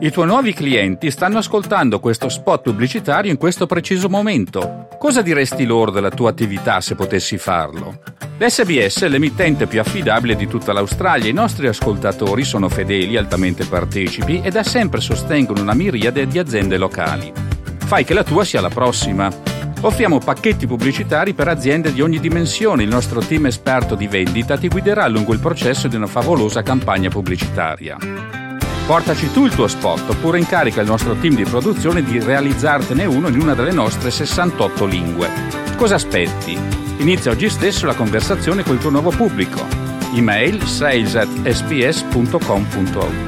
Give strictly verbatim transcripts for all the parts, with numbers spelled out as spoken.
I tuoi nuovi clienti stanno ascoltando questo spot pubblicitario in questo preciso momento. Cosa diresti loro della tua attività se potessi farlo? L'S B S è l'emittente più affidabile di tutta l'Australia. I nostri ascoltatori sono fedeli, altamente partecipi e da sempre sostengono una miriade di aziende locali. Fai che la tua sia la prossima. Offriamo pacchetti pubblicitari per aziende di ogni dimensione. Il nostro team esperto di vendita ti guiderà lungo il processo di una favolosa campagna pubblicitaria. Portaci tu il tuo spot oppure incarica il nostro team di produzione di realizzartene uno in una delle nostre sessantotto lingue. Cosa aspetti? Inizia oggi stesso la conversazione col tuo nuovo pubblico. Email sales at s b s punto com punto a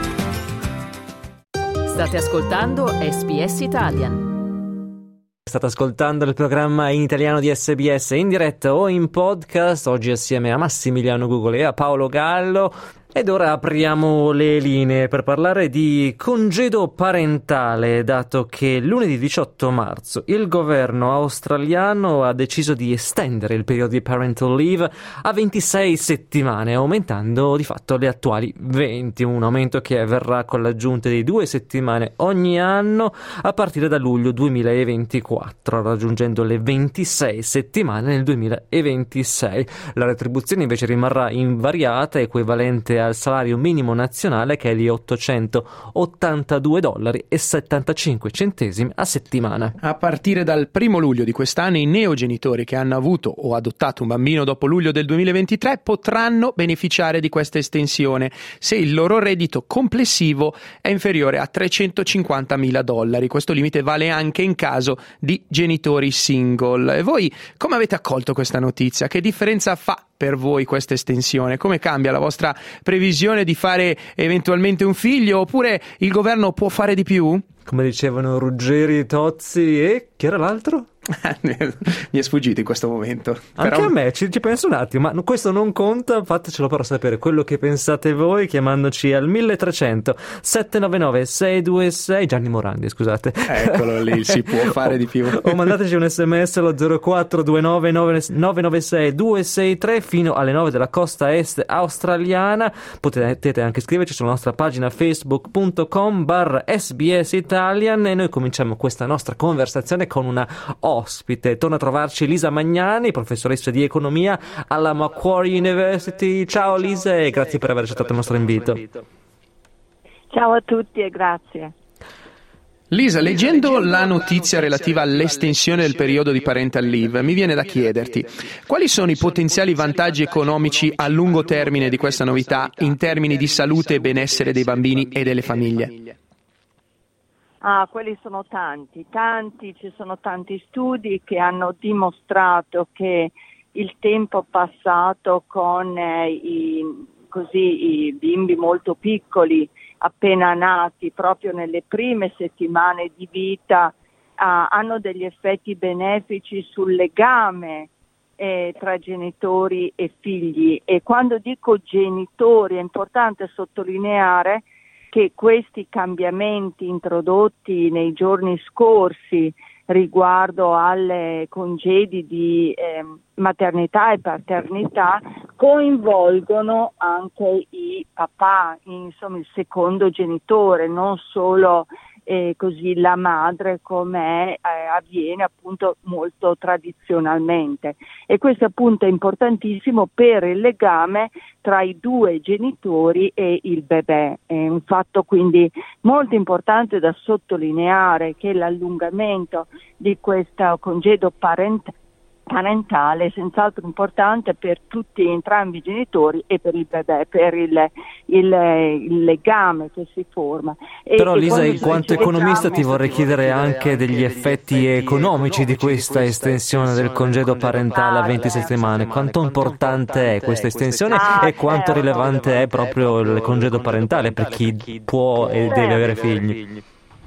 u. State ascoltando S B S Italian. State ascoltando il programma in italiano di S B S in diretta o in podcast, oggi assieme a Massimiliano Gugole e a Paolo Gallo. Ed ora apriamo le linee per parlare di congedo parentale, dato che lunedì diciotto marzo il governo australiano ha deciso di estendere il periodo di parental leave a ventisei settimane, aumentando di fatto le attuali venti, un aumento che avverrà con l'aggiunta di due settimane ogni anno a partire da luglio duemilaventiquattro, raggiungendo le ventisei settimane nel duemilaventisei. La retribuzione invece rimarrà invariata, equivalente al salario minimo nazionale, che è di ottocentottantadue dollari e settantacinque centesimi a settimana. A partire dal primo luglio di quest'anno i neogenitori che hanno avuto o adottato un bambino dopo luglio del duemilaventitré potranno beneficiare di questa estensione se il loro reddito complessivo è inferiore a trecentocinquantamila dollari. Questo limite vale anche in caso di genitori single. E voi come avete accolto questa notizia? Che differenza fa per voi questa estensione? Come cambia la vostra previsione di fare eventualmente un figlio? Oppure il governo può fare di più? Come dicevano Ruggeri, Tozzi e chi era l'altro? Mi è sfuggito in questo momento. Anche Però... a me, ci, ci penso un attimo, ma questo non conta, fatecelo però sapere quello che pensate voi chiamandoci al milletrecento settecentonovantanove seicentoventisei, Gianni Morandi, scusate. Eccolo lì, si può fare di più. O mandateci un sms allo zero quattro due nove nove nove sei due sei tre fino alle nove della costa est australiana. Potete anche scriverci sulla nostra pagina facebook punto com barra sbs italian e noi cominciamo questa nostra conversazione con una ospite. Torna a trovarci Lisa Magnani, professoressa di economia alla Macquarie University. Ciao Lisa e grazie per aver accettato il nostro invito. Ciao a tutti e grazie. Lisa, leggendo la notizia relativa all'estensione del periodo di parental leave, mi viene da chiederti quali sono i potenziali vantaggi economici a lungo termine di questa novità in termini di salute e benessere dei bambini e delle famiglie? Ah, quelli sono tanti, tanti, ci sono tanti studi che hanno dimostrato che il tempo passato con eh, i, così, i bimbi molto piccoli, appena nati, proprio nelle prime settimane di vita, ah, hanno degli effetti benefici sul legame eh, tra genitori e figli. E quando dico genitori è importante sottolineare che questi cambiamenti introdotti nei giorni scorsi riguardo alle congedi di eh, maternità e paternità coinvolgono anche i papà, insomma il secondo genitore, non solo eh, così la madre come eh, avviene appunto molto tradizionalmente, e questo appunto è importantissimo per il legame tra i due genitori e il bebè. È un fatto quindi molto importante da sottolineare che l'allungamento di questo congedo parent- parentale è senz'altro importante per tutti e entrambi i genitori e per il bebè, per il, il, il legame che si forma. E Però Lisa, in in quanto economista ti vorrei chiedere anche degli effetti economici di questa estensione del congedo parentale a venti settimane. Quanto importante è questa estensione e quanto rilevante è proprio il congedo parentale per chi può e deve avere figli?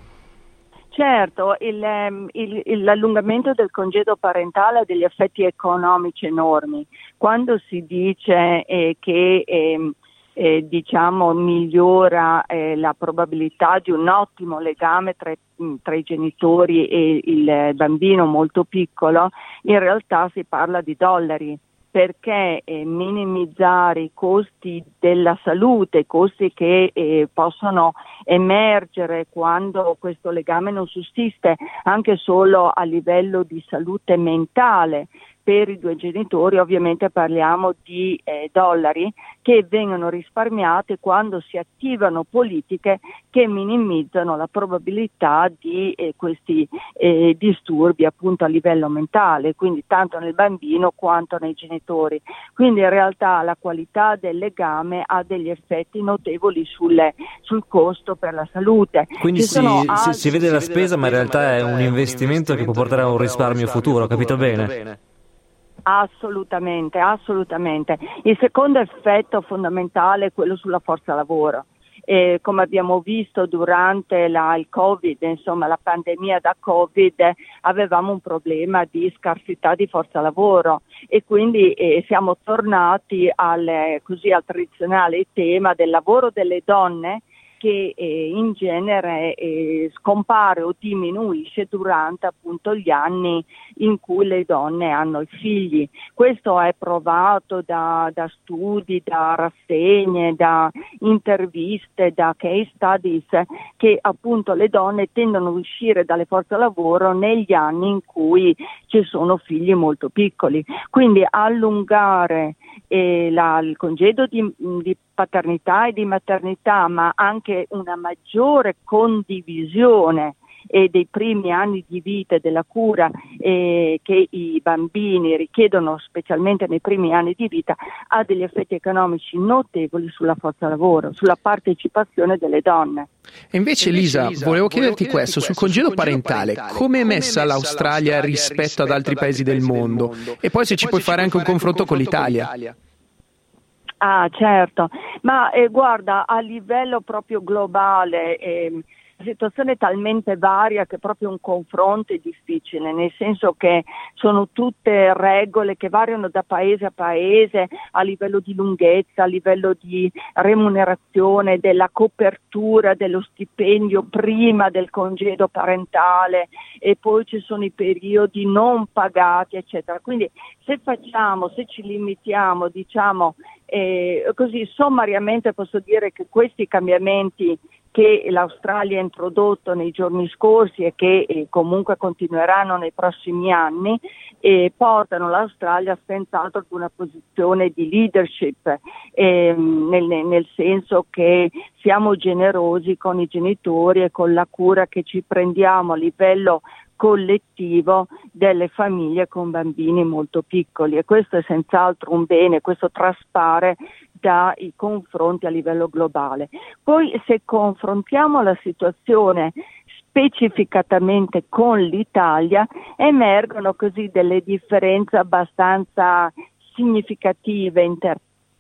Certo, il, il, il, l'allungamento del congedo parentale ha degli effetti economici enormi. Quando si dice eh, che eh, eh, diciamo migliora eh, la probabilità di un ottimo legame tra, tra i genitori e il bambino molto piccolo, in realtà si parla di dollari, perché eh, minimizzare i costi della salute, i costi che eh, possono emergere quando questo legame non sussiste, anche solo a livello di salute mentale. Per i due genitori ovviamente parliamo di eh, dollari che vengono risparmiati quando si attivano politiche che minimizzano la probabilità di eh, questi eh, disturbi appunto a livello mentale, quindi tanto nel bambino quanto nei genitori. Quindi in realtà la qualità del legame ha degli effetti notevoli sulle, sul costo per la salute. Quindi si, altri... si, si vede la spesa, ma in realtà è un investimento che può portare a un risparmio futuro, capito bene? Assolutamente, assolutamente. Il secondo effetto fondamentale è quello sulla forza lavoro. Eh, come abbiamo visto durante la, il Covid, insomma la pandemia da Covid, avevamo un problema di scarsità di forza lavoro e quindi eh, siamo tornati al, così, al tradizionale tema del lavoro delle donne, che eh, in genere eh, scompare o diminuisce durante appunto gli anni in cui le donne hanno i figli. Questo è provato da, da studi, da rassegne, da interviste, da case studies, che appunto le donne tendono a uscire dalle forze lavoro negli anni in cui ci sono figli molto piccoli. Quindi allungare eh, la, il congedo di, di paternità e di maternità, ma anche una maggiore condivisione e dei primi anni di vita e della cura eh, che i bambini richiedono, specialmente nei primi anni di vita, ha degli effetti economici notevoli sulla forza lavoro, sulla partecipazione delle donne. E invece, Lisa, Lisa volevo chiederti questo, sul congedo parentale, come è messa l'Australia rispetto ad altri paesi del mondo? E poi se ci puoi fare anche un confronto con l'Italia. Ah, certo, ma eh, guarda, a livello proprio globale eh, la situazione è talmente varia che proprio un confronto è difficile, nel senso che sono tutte regole che variano da paese a paese a livello di lunghezza, a livello di remunerazione, della copertura dello stipendio prima del congedo parentale, e poi ci sono i periodi non pagati, eccetera. Quindi se facciamo, se ci limitiamo, diciamo, eh, così sommariamente posso dire che questi cambiamenti che l'Australia ha introdotto nei giorni scorsi e che eh, comunque continueranno nei prossimi anni eh, portano l'Australia senz'altro ad una posizione di leadership, eh, nel, nel senso che siamo generosi con i genitori e con la cura che ci prendiamo a livello collettivo delle famiglie con bambini molto piccoli, e questo è senz'altro un bene, questo traspare dai confronti a livello globale. Poi se confrontiamo la situazione specificatamente con l'Italia, emergono così delle differenze abbastanza significative, inter-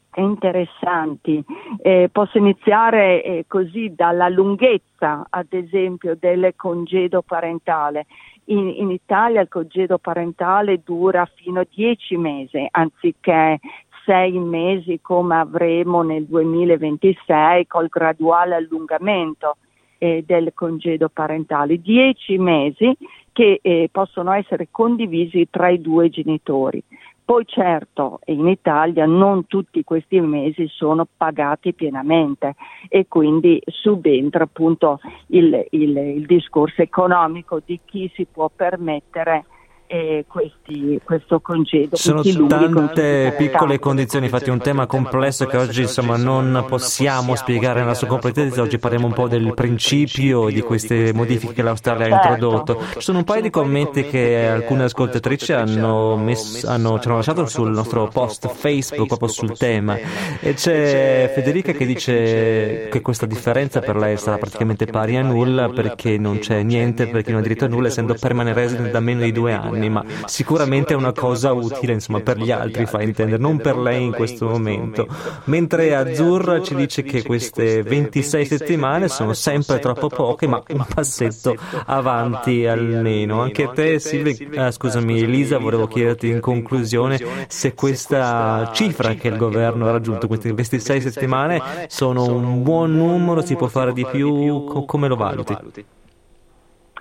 interessanti. Eh, posso iniziare eh, così dalla lunghezza, ad esempio, del congedo parentale. In, in Italia il congedo parentale dura fino a dieci mesi, anziché sei mesi come avremo nel duemilaventisei col graduale allungamento eh, del congedo parentale. Dieci mesi che eh, possono essere condivisi tra i due genitori. Poi certo, in Italia non tutti questi mesi sono pagati pienamente e quindi subentra appunto il, il, il discorso economico di chi si può permettere eh, questi, questo congedo. Sono tante piccole condizioni, infatti è un tema complesso che oggi insomma non possiamo spiegare nella sua completezza. Oggi parliamo un po' del principio di queste modifiche che l'Australia ha introdotto. Ci sono un paio di commenti che alcune ascoltatrici hanno, messo, hanno ci hanno lasciato sul nostro post Facebook proprio sul tema, e c'è Federica che dice che questa differenza per lei sarà praticamente pari a nulla, perché non c'è niente per chi non ha diritto a nulla, essendo permanent resident da meno di due anni, ma sicuramente è una cosa utile insomma per gli altri, fa intendere, non per lei in questo momento. Mentre Azzurra ci dice che queste ventisei settimane sono sempre troppo poche, ma un passetto avanti almeno. Anche a te Silvia, eh, scusami Elisa, volevo chiederti in conclusione se questa cifra che il governo ha raggiunto, queste ventisei settimane, sono un buon numero, si può fare di più, come lo valuti?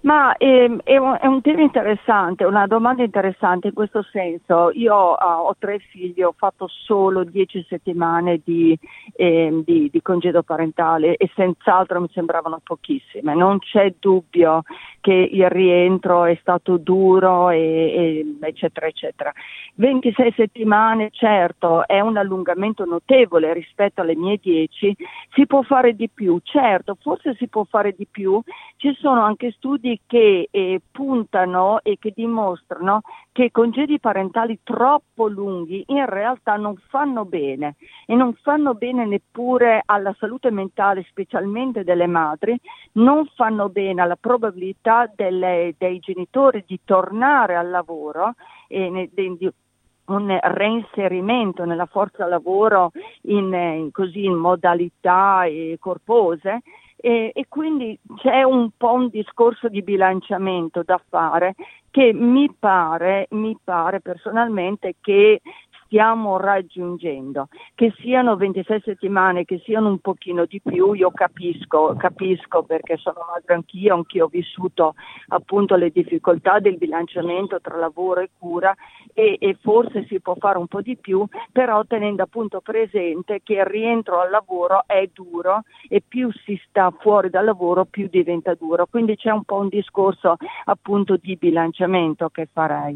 Ma ehm, è, un, è un tema interessante, una domanda interessante in questo senso. Io uh, ho tre figli, ho fatto solo dieci settimane di, ehm, di, di congedo parentale e senz'altro mi sembravano pochissime. Non c'è dubbio che il rientro è stato duro e, e eccetera eccetera. ventisei settimane, certo, è un allungamento notevole rispetto alle mie dieci, si può fare di più, certo, forse si può fare di più. Ci sono anche studi che eh, puntano e che dimostrano che congedi parentali troppo lunghi in realtà non fanno bene e non fanno bene neppure alla salute mentale, specialmente delle madri, non fanno bene alla probabilità delle, dei genitori di tornare al lavoro e ne, di, un reinserimento nella forza lavoro in, in, così, in modalità eh, corpose. E, e quindi c'è un po' un discorso di bilanciamento da fare che mi pare, mi pare personalmente che stiamo raggiungendo. Che siano ventisei settimane, che siano un pochino di più, io capisco, capisco perché sono madre anch'io, anch'io ho vissuto appunto le difficoltà del bilanciamento tra lavoro e cura e, e forse si può fare un po' di più, però tenendo appunto presente che il rientro al lavoro è duro e più si sta fuori dal lavoro più diventa duro, quindi c'è un po' un discorso appunto di bilanciamento che farei.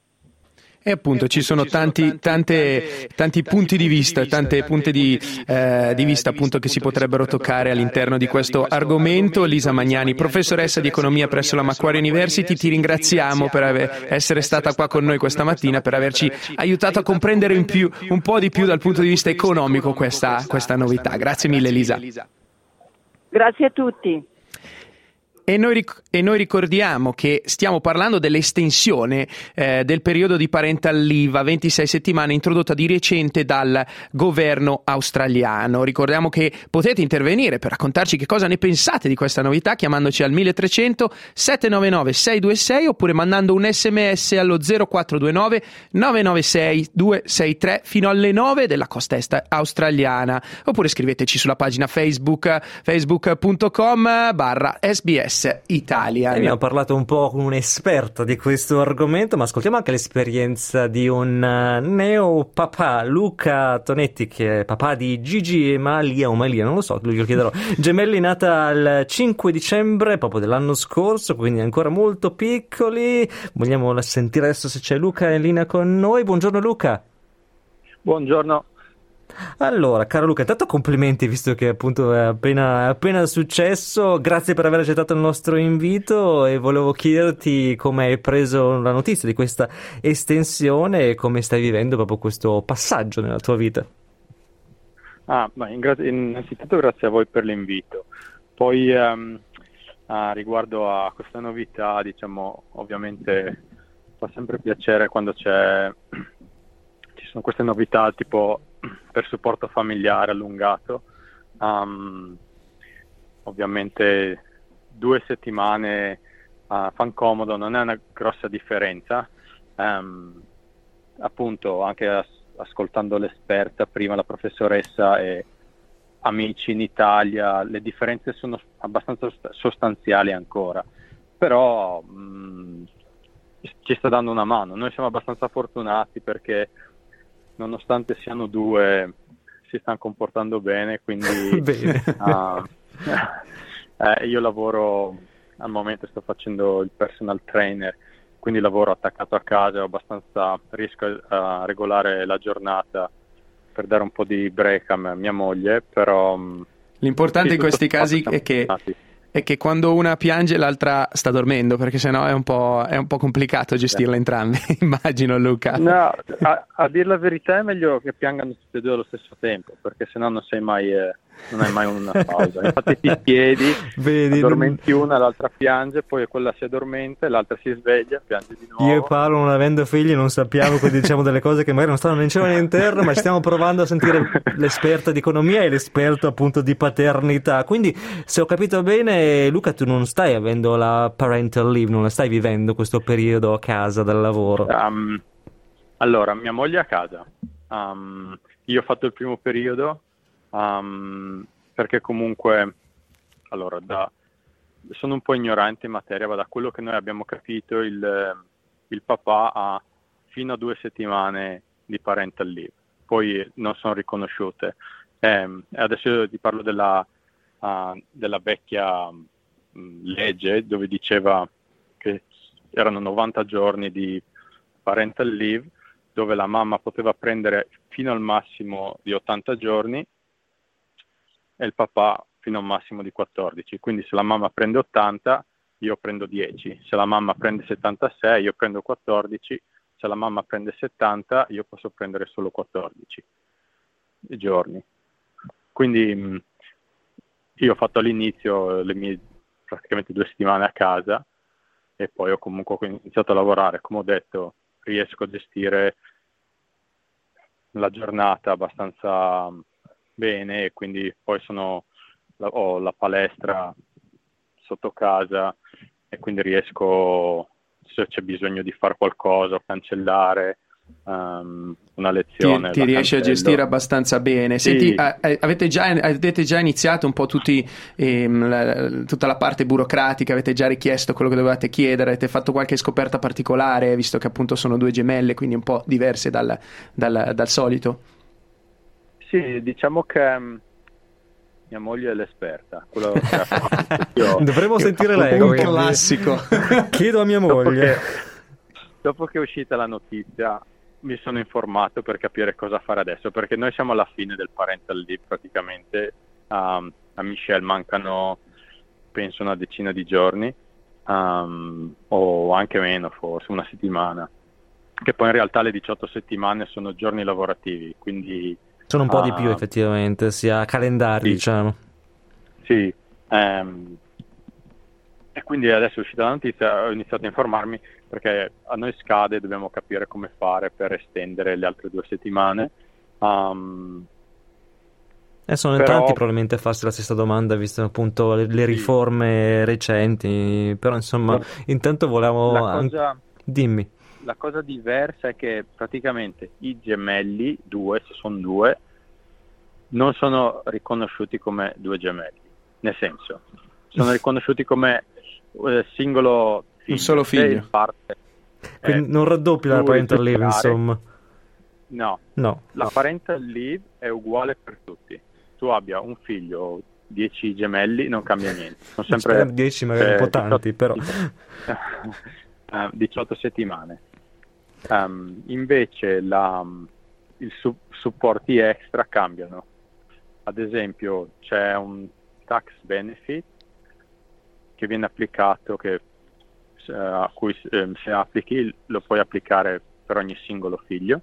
E appunto ci sono tanti, tante, tanti punti di vista, tante punti di, eh, di vista appunto che si potrebbero toccare all'interno di questo argomento. Lisa Magnani, professoressa di economia presso la Macquarie University, ti ringraziamo per aver, essere stata qua con noi questa mattina, per averci aiutato a comprendere in più, un po' di più dal punto di vista economico questa, questa novità. Grazie mille Lisa. Grazie a tutti. E noi, e noi ricordiamo che stiamo parlando dell'estensione eh, del periodo di parental leave a ventisei settimane introdotta di recente dal governo australiano. Ricordiamo che potete intervenire per raccontarci che cosa ne pensate di questa novità chiamandoci al milletrecento sette nove nove sei due sei oppure mandando un sms allo zero quattro due nove nove nove sei due sei tre fino alle nove della costa est australiana, oppure scriveteci sulla pagina Facebook facebook punto com barra sbs Italia. Abbiamo parlato un po' con un esperto di questo argomento, ma ascoltiamo anche l'esperienza di un neo papà, Luca Tonetti, che è papà di Gigi e Malia o Malia, non lo so, glielo chiederò. Gemelli, nata il cinque dicembre proprio dell'anno scorso, quindi ancora molto piccoli. Vogliamo sentire adesso se c'è Luca in linea con noi. Buongiorno Luca. Buongiorno. Allora, caro Luca, intanto complimenti, visto che appunto è appena, è appena successo. Grazie per aver accettato il nostro invito e volevo chiederti come hai preso la notizia di questa estensione e come stai vivendo proprio questo passaggio nella tua vita. Ah, ma innanzitutto grazie a voi per l'invito. Poi um, uh, riguardo a questa novità, diciamo, ovviamente fa sempre piacere quando c'è ci sono queste novità tipo per supporto familiare allungato. Um, ovviamente due settimane uh, fan comodo, non è una grossa differenza. Um, appunto anche as- ascoltando l'esperta prima, la professoressa e amici in Italia, le differenze sono abbastanza sostanziali ancora, però mh, ci sta dando una mano. Noi siamo abbastanza fortunati perché nonostante siano due si stanno comportando bene, quindi bene. Uh, eh, io lavoro al momento, sto facendo il personal trainer, quindi lavoro attaccato a casa, abbastanza riesco a regolare la giornata per dare un po' di break a me, mia moglie, però l'importante in questi casi è che è che quando una piange l'altra sta dormendo, perché sennò è un po', è un po' complicato gestirle entrambe, immagino Luca. No, a, a dire la verità è meglio che piangano tutte e due allo stesso tempo, perché sennò non sei mai, eh, non hai mai una pausa. Infatti ti chiedi, Vedi, addormenti non... una, l'altra piange, poi quella si addormenta e l'altra si sveglia, piange di nuovo. Io e Paolo, non avendo figli, non sappiamo, quindi diciamo delle cose che magari non stanno né in cielo né in terra, ma stiamo provando a sentire l'esperta di economia e l'esperto appunto di paternità. Quindi, se ho capito bene, Luca, tu non stai avendo la parental leave, non la stai vivendo questo periodo a casa dal lavoro. Um, allora, mia moglie è a casa. Um, io ho fatto il primo periodo um, perché comunque, allora, da sono un po' ignorante in materia, ma da quello che noi abbiamo capito il, il papà ha fino a due settimane di parental leave, poi non sono riconosciute. Eh, adesso ti parlo della, uh, della vecchia mh, legge dove diceva che erano novanta giorni di parental leave, dove la mamma poteva prendere fino al massimo di ottanta giorni e il papà fino a un massimo di quattordici. Quindi se la mamma prende ottanta, io prendo dieci. Se la mamma prende settantasei, io prendo quattordici. Se la mamma prende settanta, io posso prendere solo quattordici giorni. Quindi mh, io ho fatto all'inizio le mie praticamente due settimane a casa e poi ho comunque iniziato a lavorare. Come ho detto, riesco a gestire la giornata abbastanza bene e quindi poi sono, ho la palestra sotto casa e quindi riesco, se c'è bisogno di fare qualcosa o cancellare um, una lezione, ti, ti riesci a gestire abbastanza bene. Sì. Senti, a, a, avete, già, avete già iniziato un po' tutti ehm, la, tutta la parte burocratica, avete già richiesto quello che dovevate chiedere, avete fatto qualche scoperta particolare, visto che appunto sono due gemelle, quindi un po' diverse dal, dal, dal solito? Sì, diciamo che mia moglie è l'esperta. Quello che io, dovremmo io sentire lei. Un classico. Chiedo a mia moglie. Dopo che, dopo che è uscita la notizia, mi sono informato per capire cosa fare adesso, perché noi siamo alla fine del parental leave praticamente. Um, a Michelle mancano, penso, una decina di giorni, um, o anche meno, forse una settimana. Che poi in realtà le diciotto settimane sono giorni lavorativi, quindi sono un po' uh, di più effettivamente, sia calendari, sì. diciamo. Sì, um, e quindi adesso è uscita la notizia, ho iniziato a informarmi perché a noi scade, dobbiamo capire come fare per estendere le altre due settimane. Um, E sono in però, tanti probabilmente a farsi la stessa domanda, visto appunto le, le riforme sì. recenti, però insomma, no. intanto volevamo... La cosa, an... Dimmi. La cosa diversa è che praticamente i gemelli, due, se sono due, non sono riconosciuti come due gemelli, nel senso, sono riconosciuti come eh, singolo figlio. Un solo figlio. Parte, Quindi eh, non raddoppi la parental leave, insomma. No, no, la no. parental leave è uguale per tutti. Tu abbia un figlio o dieci gemelli, non cambia niente. Sono sempre dieci magari eh, un po' tanti, però. uh, diciotto settimane. Um, invece la, i su- supporti extra cambiano. Ad esempio c'è un tax benefit che viene applicato, che uh, a cui um, se applichi lo puoi applicare per ogni singolo figlio,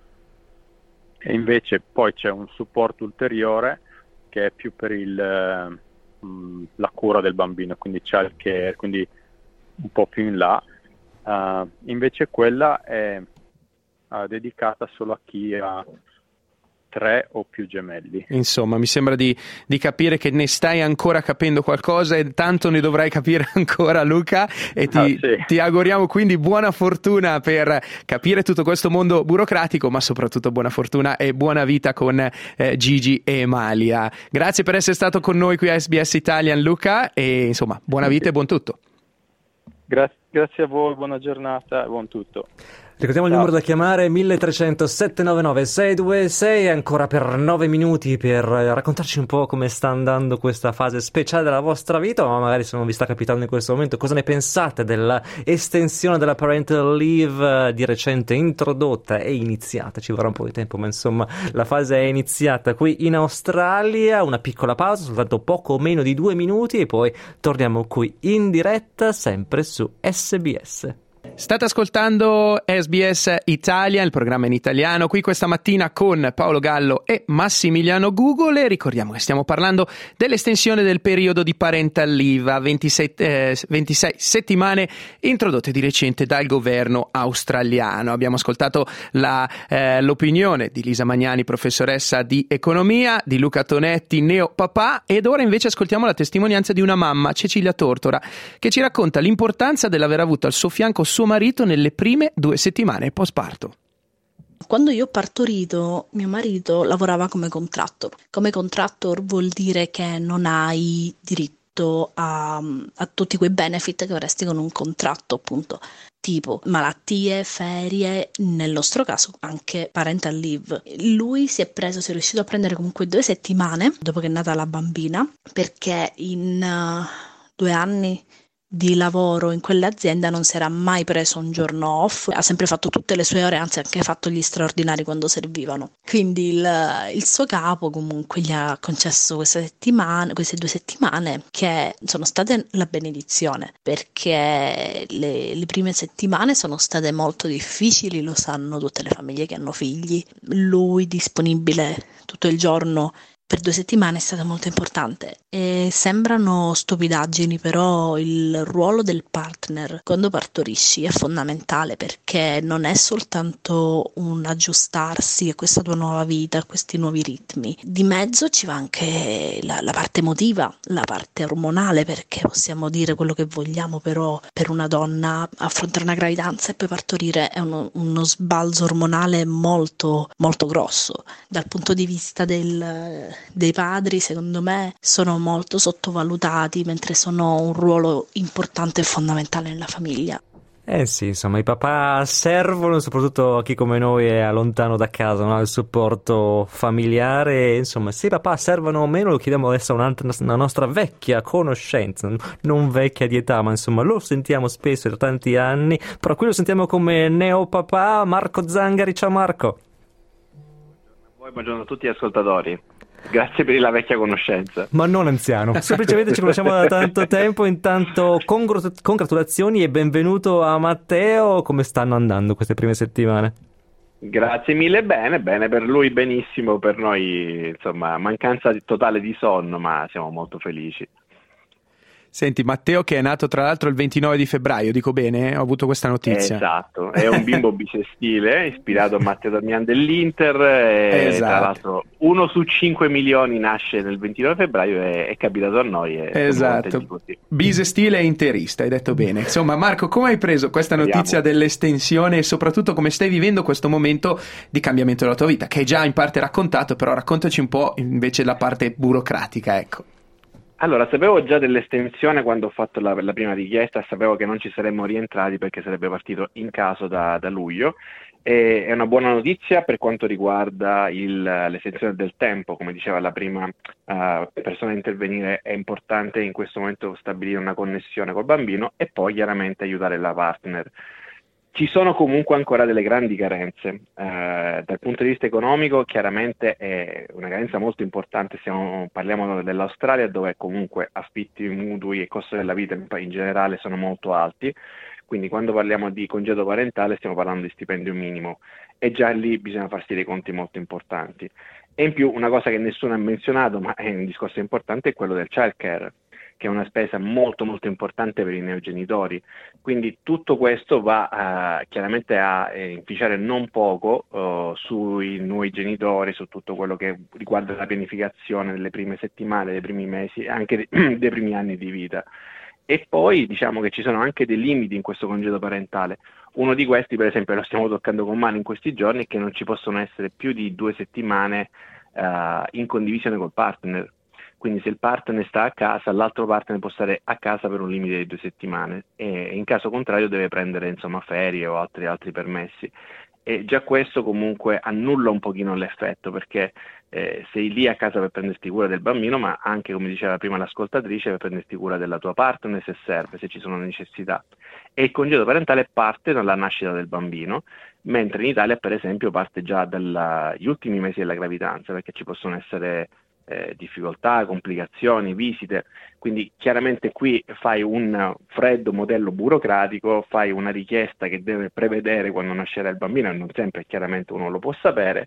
e invece poi c'è un supporto ulteriore che è più per il, uh, um, la cura del bambino, quindi child care, quindi un po' più in là. Uh, invece quella è uh, dedicata solo a chi ha tre o più gemelli. Insomma, mi sembra di, di capire che ne stai ancora capendo qualcosa e tanto ne dovrai capire ancora, Luca, e ti, ah, sì. ti auguriamo quindi buona fortuna per capire tutto questo mondo burocratico, ma soprattutto buona fortuna e buona vita con eh, Gigi e Emalia. Grazie per essere stato con noi qui a S B S Italian, Luca, e insomma, buona vita e buon tutto. Grazie, grazie a voi, buona giornata e buon tutto. Ricordiamo il Ciao. numero da chiamare, mille trecento sette nove nove sei due sei, ancora per nove minuti per raccontarci un po' come sta andando questa fase speciale della vostra vita, ma magari se non vi sta capitando in questo momento, cosa ne pensate della estensione della parental leave di recente introdotta e iniziata, ci vorrà un po' di tempo, ma insomma la fase è iniziata qui in Australia. Una piccola pausa, soltanto poco meno di due minuti, e poi torniamo qui in diretta sempre su S B S. State ascoltando S B S Italia, il programma in italiano, qui questa mattina con Paolo Gallo e Massimiliano Google, e ricordiamo che stiamo parlando dell'estensione del periodo di parental leave a ventisei, eh, ventisei settimane introdotte di recente dal governo australiano. Abbiamo ascoltato la, eh, l'opinione di Lisa Magnani, professoressa di economia, di Luca Tonetti, neopapà, ed ora invece ascoltiamo la testimonianza di una mamma, Cecilia Tortora, che ci racconta l'importanza dell'aver avuto al suo fianco suo marito nelle prime due settimane postparto. Quando io ho partorito, mio marito lavorava come contrattor. Come contractor vuol dire che non hai diritti rispetto a, a tutti quei benefit che avresti con un contratto, appunto, tipo malattie, ferie, nel nostro caso anche parental leave. Lui si è preso, si è riuscito a prendere comunque due settimane dopo che è nata la bambina, perché in uh, due anni di lavoro in quell'azienda non si era mai preso un giorno off, ha sempre fatto tutte le sue ore, anzi ha anche fatto gli straordinari quando servivano. Quindi il, il suo capo comunque gli ha concesso queste settimane, queste due settimane che sono state la benedizione, perché le, le prime settimane sono state molto difficili, lo sanno tutte le famiglie che hanno figli. Lui disponibile tutto il giorno per due settimane è stato molto importante. E sembrano stupidaggini, però il ruolo del partner quando partorisci è fondamentale, perché non è soltanto un aggiustarsi a questa tua nuova vita, a questi nuovi ritmi. Di mezzo ci va anche la, la parte emotiva, la parte ormonale, perché possiamo dire quello che vogliamo, però per una donna affrontare una gravidanza e poi partorire è uno, uno sbalzo ormonale molto molto grosso. Dal punto di vista del dei padri, secondo me, sono molto sottovalutati, mentre sono un ruolo importante e fondamentale nella famiglia. Eh sì, insomma, i papà servono, soprattutto a chi come noi è lontano da casa, no? Il supporto familiare. Insomma, se i papà servono o meno lo chiediamo adesso a un'altra, una nostra vecchia conoscenza, non vecchia di età, ma insomma lo sentiamo spesso da tanti anni, però qui lo sentiamo come neopapà, Marco Zangari. Ciao Marco. Buongiorno a voi, buongiorno a tutti gli ascoltatori. Grazie per la vecchia conoscenza. Ma non anziano, semplicemente ci conosciamo da tanto tempo. Intanto congr- congratulazioni e benvenuto a Matteo. Come stanno andando queste prime settimane? Grazie mille, bene, bene, per lui benissimo, per noi insomma mancanza totale di sonno, ma siamo molto felici. Senti, Matteo che è nato tra l'altro il ventinove di febbraio, dico bene? Ho avuto questa notizia. Esatto, è un bimbo bisestile, ispirato a Matteo Darmian dell'Inter, e esatto. Tra l'altro uno su cinque milioni nasce nel ventinove febbraio e è capitato a noi. E esatto, bisestile e interista, hai detto bene. Insomma Marco, come hai preso questa notizia Vediamo. dell'estensione e soprattutto come stai vivendo questo momento di cambiamento della tua vita, che hai già in parte raccontato, però raccontaci un po' invece la parte burocratica, ecco. Allora, sapevo già dell'estensione quando ho fatto la, la prima richiesta, sapevo che non ci saremmo rientrati perché sarebbe partito in caso da, da luglio. E è una buona notizia per quanto riguarda il, l'estensione del tempo, come diceva la prima uh, persona a intervenire, è importante in questo momento stabilire una connessione col bambino e poi chiaramente aiutare la partner. Ci sono comunque ancora delle grandi carenze, eh, dal punto di vista economico chiaramente è una carenza molto importante, stiamo, parliamo dell'Australia dove comunque affitti, mutui e costo della vita in generale sono molto alti, quindi quando parliamo di congedo parentale stiamo parlando di stipendio minimo e già lì bisogna farsi dei conti molto importanti. E in più una cosa che nessuno ha menzionato ma è un discorso importante è quello del childcare, che è una spesa molto molto importante per i neogenitori, quindi tutto questo va uh, chiaramente a eh, inficiare non poco uh, sui nuovi genitori, su tutto quello che riguarda la pianificazione delle prime settimane, dei primi mesi e anche dei, dei primi anni di vita. E poi diciamo che ci sono anche dei limiti in questo congedo parentale. Uno di questi, per esempio, lo stiamo toccando con mano in questi giorni, è che non ci possono essere più di due settimane uh, in condivisione col partner. Quindi se il partner sta a casa, l'altro partner può stare a casa per un limite di due settimane e in caso contrario deve prendere insomma ferie o altri, altri permessi. E già questo comunque annulla un pochino l'effetto, perché eh, sei lì a casa per prenderti cura del bambino, ma anche, come diceva prima l'ascoltatrice, per prenderti cura della tua partner se serve, se ci sono necessità. E il congedo parentale parte dalla nascita del bambino, mentre in Italia per esempio parte già dagli ultimi mesi della gravidanza, perché ci possono essere Eh, difficoltà, complicazioni, visite, quindi chiaramente qui fai un freddo modello burocratico, fai una richiesta che deve prevedere quando nascerà il bambino e non sempre chiaramente uno lo può sapere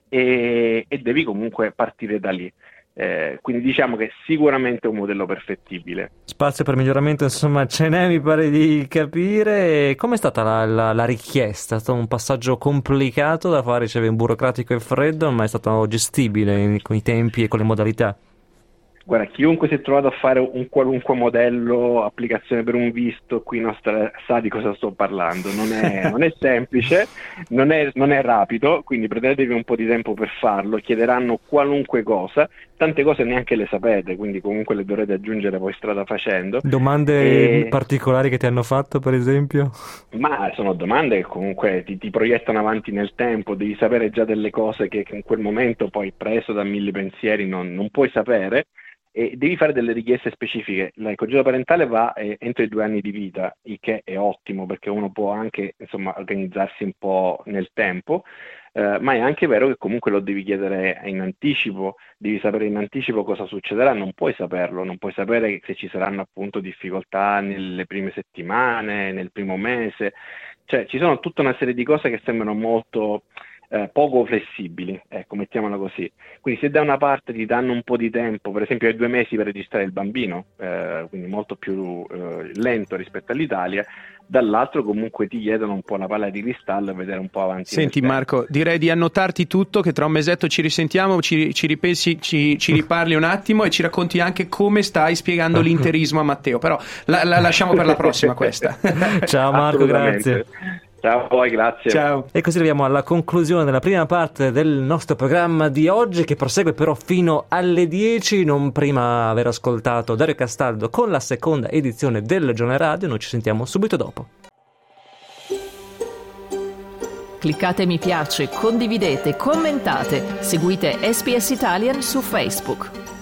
e, e devi comunque partire da lì. Eh, quindi diciamo che sicuramente è un modello perfettibile. Spazio per miglioramento insomma ce n'è, mi pare di capire. Com'è stata la, la, la richiesta? È stato un passaggio complicato da fare, riceve un burocratico e freddo, ma è stato gestibile con i tempi e con le modalità? Guarda, chiunque si è trovato a fare un qualunque modello, applicazione per un visto, qui nostra, sa di cosa sto parlando. Non è, non è semplice, non è, non è rapido, quindi prendetevi un po' di tempo per farlo, chiederanno qualunque cosa, tante cose neanche le sapete, quindi comunque le dovrete aggiungere poi strada facendo. Domande e... particolari che ti hanno fatto, per esempio? Ma sono domande che comunque ti, ti proiettano avanti nel tempo, devi sapere già delle cose che, che in quel momento poi preso da mille pensieri non, non puoi sapere, e devi fare delle richieste specifiche. Il congedo parentale va eh, entro i due anni di vita, il che è ottimo perché uno può anche insomma organizzarsi un po' nel tempo. Uh, ma è anche vero che comunque lo devi chiedere in anticipo, devi sapere in anticipo cosa succederà, non puoi saperlo, non puoi sapere se ci saranno appunto difficoltà nelle prime settimane, nel primo mese, cioè ci sono tutta una serie di cose che sembrano molto eh, poco flessibili, ecco, mettiamola così. Quindi se da una parte ti danno un po' di tempo, per esempio hai due mesi per registrare il bambino, eh, quindi molto più eh, lento rispetto all'Italia, dall'altro comunque ti chiedono un po' la palla di cristallo e vedere un po' avanti. Senti Marco, direi di annotarti tutto, che tra un mesetto ci risentiamo, ci, ci ripensi, ci, ci riparli un attimo e ci racconti anche come stai spiegando l'interismo a Matteo, però la, la lasciamo per la prossima questa. Ciao Marco, grazie. Ciao a voi, grazie. Ciao. E così arriviamo alla conclusione della prima parte del nostro programma di oggi, che prosegue però fino alle dieci, non prima aver ascoltato Dario Castaldo con la seconda edizione del Giornale Radio. Noi ci sentiamo subito dopo. Cliccate mi piace, condividete, commentate, seguite S B S Italian su Facebook.